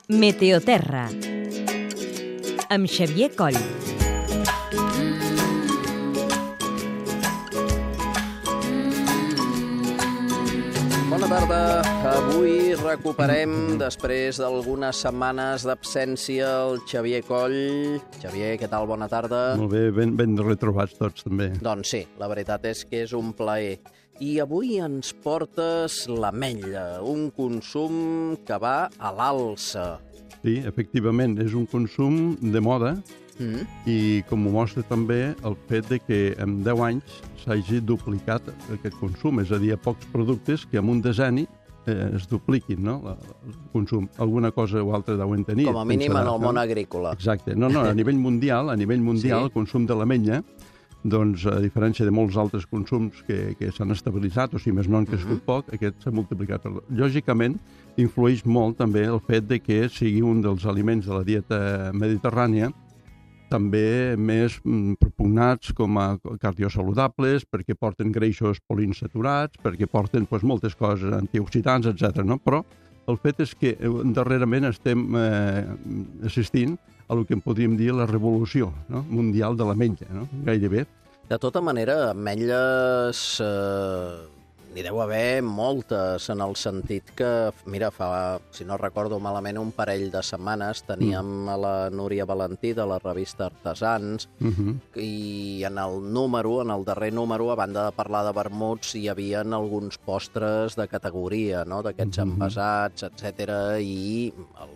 Meteoterra, amb Xavier Coll. Bona tarda. Avui recuperem, després d'algunes setmanes d'absència, el Xavier Coll. Xavier, què tal? Bona tarda. Molt bé, ben retrobats tots, també. Doncs sí, la veritat és que és un plaer. I avui ens portes l'ametlla, un consum que va a l'alça. Sí, efectivament, és un consum de moda i com ho mostra també el fet de que en 10 anys s'hagi duplicat aquest consum, és a dir, pocs productes que en un decenni es dupliquin, no? El consum. Alguna cosa o altra deuen tenir. Com a mínim en el món agrícola. Exacte. No, a nivell mundial, sí? El consum de l'ametlla, doncs, a diferència de molts altres consums que s'han estabilitzat, o si més no han crescut poc, aquest s'ha multiplicat. Lògicament, influeix molt també el fet de que sigui un dels aliments de la dieta mediterrània també més propugnats com a cardiosaludables, perquè porten greixos poliinsaturats, perquè porten moltes coses, antioxidants, etc. No? Però el fet és que darrerament estem assistint a el que en podríem dir la revolució, no? Mundial de l'ametlla, no? Gairebé. De tota manera, ametlles n'hi deu haver moltes, en el sentit que, mira, fa, si no recordo malament, un parell de setmanes teníem a la Núria Valentí de la revista Artesans i en el darrer número, a banda de parlar de vermuts, hi havia alguns postres de categoria, no? D'aquests envasats, etc. I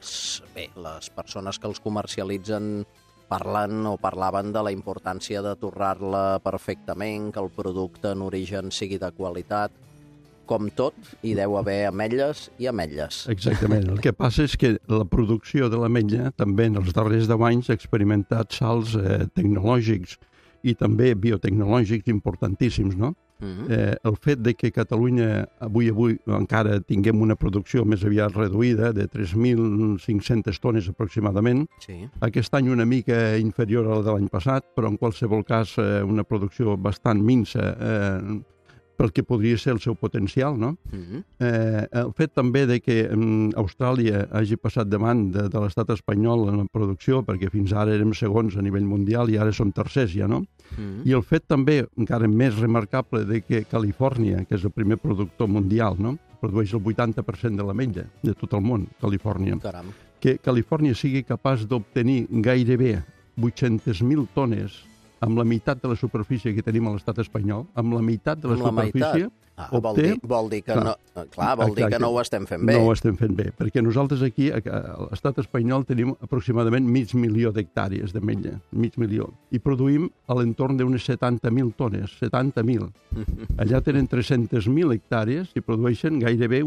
les persones que els comercialitzen parlaven de la importància de torrar-la perfectament, que el producte en origen sigui de qualitat. Com tot, hi deu haver ametlles i ametlles. Exactament. El que passa és que la producció de l'ametlla també en els darrers 10 anys ha experimentat salts tecnològics i també biotecnològics importantíssims, no? El fet de que Catalunya avui encara tinguem una producció més aviat reduïda, de 3.500 tones aproximadament, aquest any una mica inferior a la de l'any passat, però en qualsevol cas una producció bastant minsa pel que podria ser el seu potencial, no? El fet també de que Austràlia hagi passat davant de l'estat espanyol en la producció, perquè fins ara érem segons a nivell mundial i ara som tercers ja, no? I el fet també, encara més remarcable, de que Califòrnia, que és el primer productor mundial, no? Produeix el 80% de l'ametlla de tot el món, Califòrnia. Caram. Que Califòrnia sigui capaç d'obtenir gairebé 800.000 tones amb la meitat de la superfície que tenim a l'estat espanyol, amb la meitat de la superfície... Vol dir que no ho estem fent bé. No ho estem fent bé, perquè nosaltres aquí, a l'estat espanyol, tenim aproximadament 500.000 d'hectàrees d'ametlla, 500.000, i produïm a l'entorn d'unes 70.000 tones, 70.000. Allà tenen 300.000 hectàrees i produeixen gairebé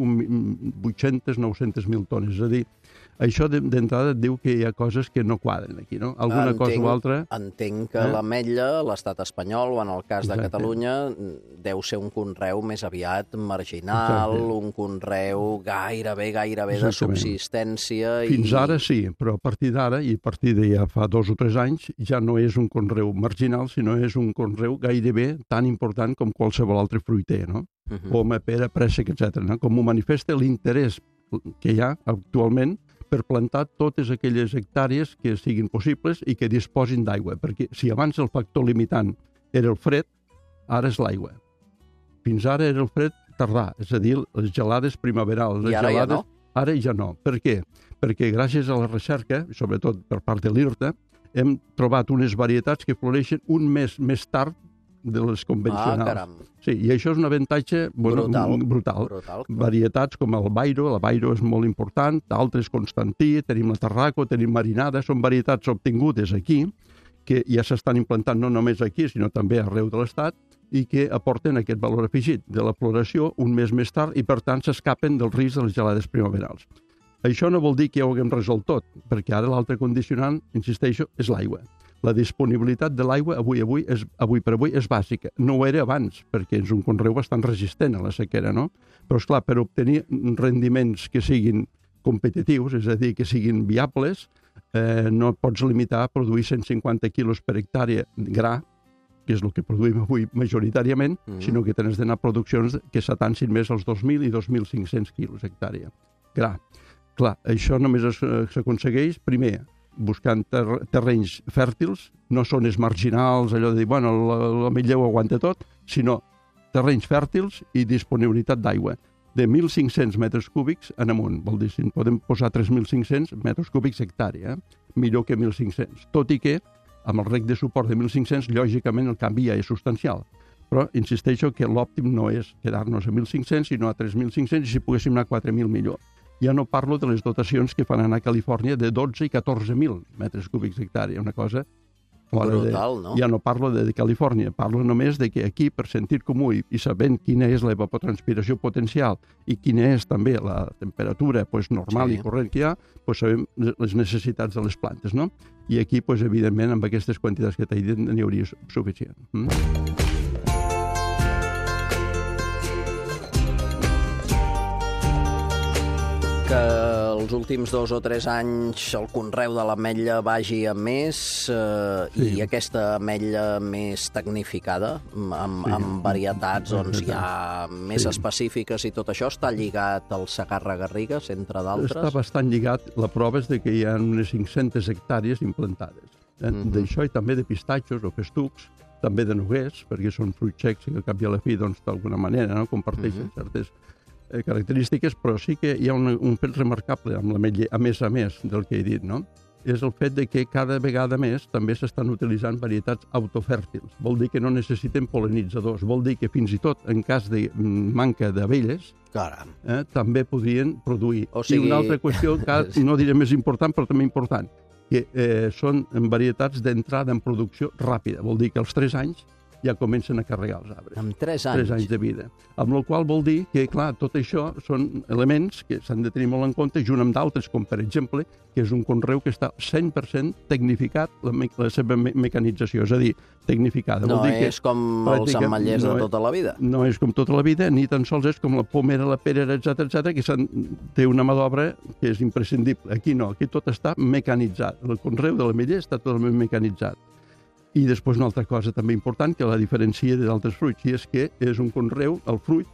800-900.000 tones, és a dir, això d'entrada diu que hi ha coses que no quadren aquí, no? Alguna cosa o altra... Entenc que l'ametlla, l'estat espanyol, o en el cas de Catalunya, deu ser un conreu més aviat marginal, un conreu gairebé de subsistència. Fins ara sí, però a partir d'ara, i a partir de ja fa 2 o 3 anys, ja no és un conreu marginal, sinó és un conreu gairebé tan important com qualsevol altre fruiter, no? Poma, pera, préssec, etc. No? Com ho manifesta l'interès que hi ha actualment per plantar totes aquelles hectàrees que siguin possibles i que disposin d'aigua, perquè si abans el factor limitant era el fred, ara és l'aigua. Fins ara era el fred tardà, és a dir, les gelades primaverals. I ara ja no? Ara ja no. Per què? Perquè gràcies a la recerca, sobretot per part de l'IRTA, hem trobat unes varietats que floreixen un mes més tard de les convencionals. Caram. Sí, i això és un avantatge brutal. Varietats com el Bairo, la Bairo és molt important, d'altres Constantí, tenim la Tarraco, tenim Marinada, són varietats obtingudes aquí, que ja s'estan implantant no només aquí, sinó també arreu de l'Estat, i que aporten aquest valor afegit de la floració un mes més tard i, per tant, s'escapen del risc de les gelades primaverals. Això no vol dir que ja ho haguem resolt tot, perquè ara l'altre condicionant, insisteixo, és l'aigua. La disponibilitat de l'aigua avui per avui és bàsica. No ho era abans, perquè és un conreu bastant resistent a la sequera, no? Però, esclar, per obtenir rendiments que siguin competitius, és a dir, que siguin viables, no et pots limitar a produir 150 quilos per hectàrea gra, que és el que produïm avui majoritàriament, sinó que tens d'anar a produccions que s'atancin més als 2.000 i 2.500 quilos hectàrea. Gra. Clar, això només s'aconsegueix, primer, buscant terrenys fèrtils, no zones marginals, allò de dir, bueno, l'ametller ho aguanta tot, sinó terrenys fèrtils i disponibilitat d'aigua de 1.500 metres cúbics en amunt. Vol dir, si en podem posar 3.500 metres cúbics hectàrea, millor que 1.500. Tot i que, amb el rec de suport de 1.500, lògicament el canvi ja és substancial. Però insisteixo que l'òptim no és quedar-nos a 1.500, sinó a 3.500, i si poguéssim anar a 4.000 millor. Ja no parlo de les dotacions que fan anar a Califòrnia de 12 i 14.000 metres cúbics hectàrea, una cosa... Brutal, no? Ja no parlo de Califòrnia, parlo només de que aquí, per sentit comú i sabent quina és l'evapotranspiració potencial i quina és també la temperatura normal i corrent que hi ha, sabem les necessitats de les plantes, no? I aquí, evidentment, amb aquestes quantitats que t'he dit, n'hi hauria suficient. Que els últims 2 o 3 anys el conreu de l'ametlla vagi a més i aquesta ametlla més tecnificada, amb varietats ja més específiques i tot això, està lligat al Segarra-Garrigues, entre d'altres? Està bastant lligat. La prova és que hi ha unes 500 hectàrees implantades. D'això i també de pistatxos o festucs, també de noguers, perquè són fruits secs que al cap i a la fi, d'alguna manera, comparteixen certes característiques, però sí que hi ha un fet remarcable amb l'ametller, a més del que he dit, no? És el fet de que cada vegada més també s'estan utilitzant varietats autofèrtils. Vol dir que no necessiten pol·linitzadors. Vol dir que fins i tot en cas de manca d'abelles, també podrien produir. I una altra qüestió, no diré més important, però també important, que són varietats d'entrada en producció ràpida. Vol dir que als 3 anys ja comencen a carregar els arbres. Amb 3 anys? 3 anys de vida. Amb la qual vol dir que, clar, tot això són elements que s'han de tenir molt en compte, junt amb d'altres, com per exemple, que és un conreu que està 100% tecnificat, la seva mecanització, és a dir, tecnificada. No és com els ametllers de tota la vida. No és com tota la vida, ni tan sols és com la pomera, la perera, etc., que té una mà d'obra que és imprescindible. Aquí no, aquí tot està mecanitzat. El conreu de l'ametller està totalment mecanitzat. I després una altra cosa també important que la diferencia d'altres fruits, i és que és un conreu, el fruit,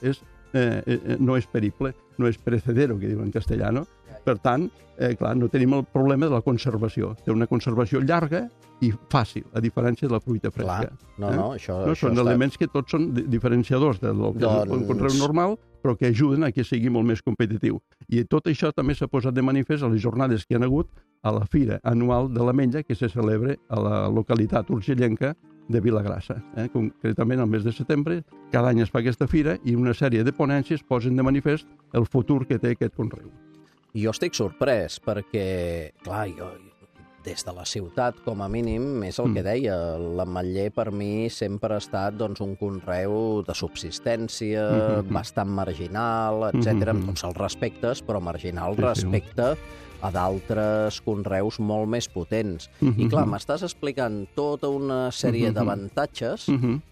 no és perible, no és perecedero, que diuen en castellano. Per tant, clar, no tenim el problema de la conservació. Té una conservació llarga i fàcil, a diferència de la fruita fresca. Això són elements que tots són diferenciadors del conreu normal, però que ajuden a que sigui molt més competitiu. I tot això també s'ha posat de manifest a les jornades que hi ha hagut a la Fira Anual de l'Ametlla, que se celebra a la localitat urgellenca de Vilagrassa. Concretament, al mes de setembre, cada any es fa aquesta fira i una sèrie de ponències posen de manifest el futur que té aquest conreu. Jo estic sorprès perquè, clar, jo des de la ciutat, com a mínim, és el que deia, l'ametller per mi sempre ha estat un conreu de subsistència, bastant marginal, etc., amb tots els respectes, però marginal respecte a d'altres conreus molt més potents. I clar, m'estàs explicant tota una sèrie d'avantatges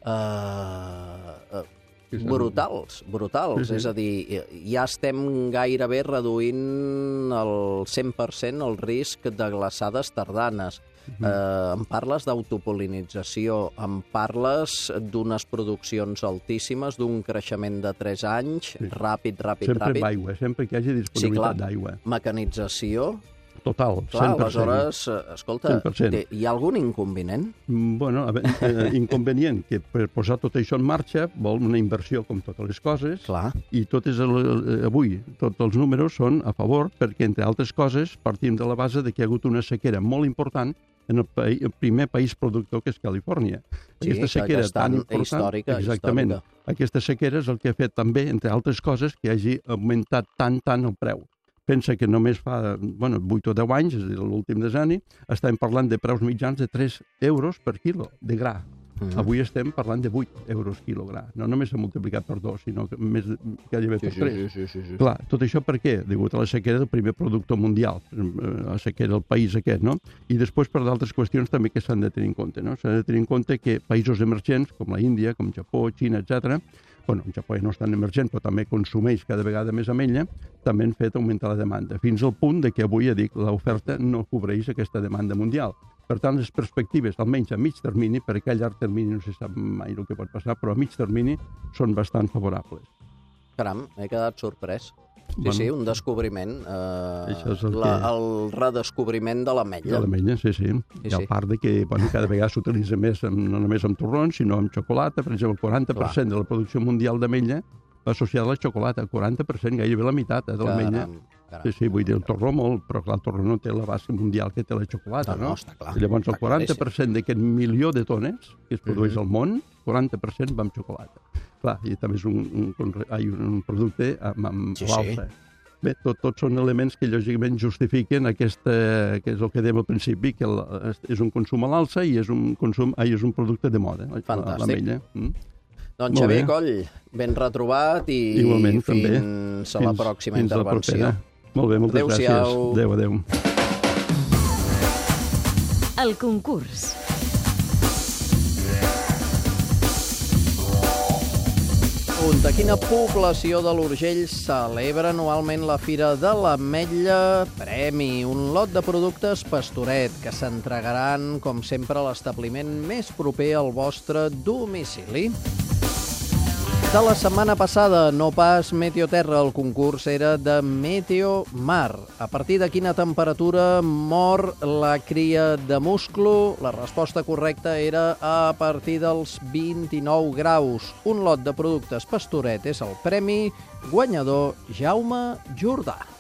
brutals. És a dir, ja estem gairebé reduint el 100% el risc de glaçades tardanes. Em parles d'autopolinització, em parles d'unes produccions altíssimes, d'un creixement de 3 anys, ràpid. Sempre amb aigua, sempre que hi hagi disponibilitat d'aigua. Mecanització. Total, 100%. Clar, aleshores, escolta, hi ha algun inconvenient? Bueno, inconvenient, que per posar tot això en marxa vol una inversió com totes les coses. Clar. I avui tots els números són a favor perquè, entre altres coses, partim de la base de que hi ha hagut una sequera molt important en el primer país productor, que és Califòrnia. Aquesta sequera tan històrica. Exactament. Aquesta sequera és el que ha fet també, entre altres coses, que hagi augmentat tant el preu. Pensa que només fa 8 o 10 anys, és a dir, l'últim decenni, estem parlant de preus mitjans de 3 euros per quilo de gra. Avui estem parlant de 8 euros quilo gra. No només s'ha multiplicat per 2, sinó que més gairebé per 3. Sí. Clar, tot això per què? Degut a la sequera del primer productor mundial, la sequera del país aquest, no? I després per d'altres qüestions també que s'han de tenir en compte, no? S'ha de tenir en compte que països emergents, com la Índia, com Japó, Xina, etc., el Japó ja no és tan emergent, però també consumeix cada vegada més ametlla, també han fet augmentar la demanda, fins al punt de que avui, l'oferta no cobreix aquesta demanda mundial. Per tant, les perspectives, almenys a mig termini, perquè a llarg termini no se sap mai el que pot passar, però a mig termini són bastant favorables. Caram, m'he quedat sorprès. Sí, un descobriment. El redescobriment de l'ametlla. De l'ametlla, sí. I a part de que cada vegada s'utilitza més, no només amb torrons, sinó amb xocolata. Per exemple, el 40% de la producció mundial d'ametlla va associada a la xocolata. El 40%, gairebé la meitat de l'ametlla. Sí, vull dir, el torró molt, però clar, el torró no té la base mundial que té la xocolata, no? Està clar. I llavors el 40% d'aquest milió de tones que es produeix al món, 40% va amb xocolata. Clar, i també és un producte amb l'alça. Bé, tots són elements que lògicament justifiquen que és el que dèiem al principi, que és un consum a l'alça i és un producte de moda. Fantàstic. Doncs Xavier Coll, ben retrobat i igualment, fins a la pròxima intervenció. Molt bé, moltes gràcies. Adéu. El concurs. A quina població de l'Urgell celebra anualment la Fira de l'Ametlla Premi? Un lot de productes Pastoret que s'entregaran, com sempre, a l'establiment més proper al vostre domicili. De la setmana passada, no pas Meteoterra, el concurs era de Meteomar. A partir de quina temperatura mor la cria de musclo? La resposta correcta era a partir dels 29 graus. Un lot de productes Pastoret és el premi guanyador Jaume Jordà.